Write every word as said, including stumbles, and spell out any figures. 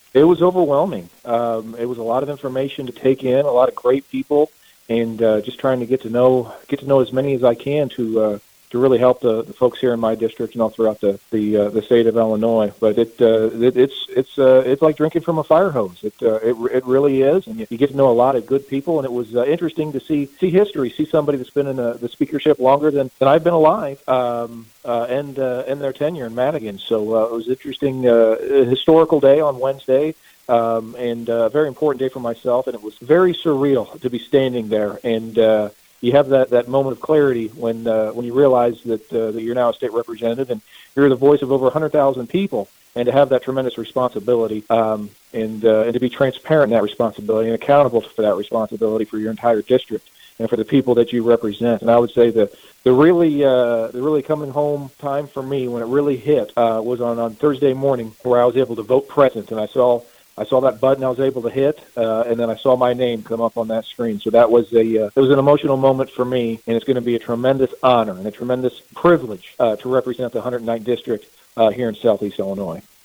It was overwhelming. Um, it was a lot of information to take in, a lot of great people, and uh, just trying to get to know get to know as many as I can to uh, to really help the, the folks here in my district and all throughout the the, uh, the state of Illinois. But it, uh, it it's it's uh, it's like drinking from a fire hose. It uh, it it really is, and you, you get to know a lot of good people. And it was uh, interesting to see see history, see somebody that's been in a, the speakership longer than, than I've been alive, um, uh, and uh, and their tenure in Madigan. So uh, it was interesting, uh, a historical day on Wednesday. Um, and a uh, very important day for myself, and it was very surreal to be standing there. And uh, you have that, that moment of clarity when uh, when you realize that uh, that you're now a state representative and you're the voice of over one hundred thousand people, and to have that tremendous responsibility, um, and uh, and to be transparent in that responsibility and accountable for that responsibility for your entire district and for the people that you represent. And I would say the the really uh, the really coming home time for me when it really hit uh, was on, on Thursday morning, where I was able to vote present, and I saw. I saw that button I was able to hit, uh, and then I saw my name come up on that screen. So that was a uh, it was an emotional moment for me, and it's going to be a tremendous honor and a tremendous privilege uh, to represent the one hundred ninth District uh, here in Southeast Illinois.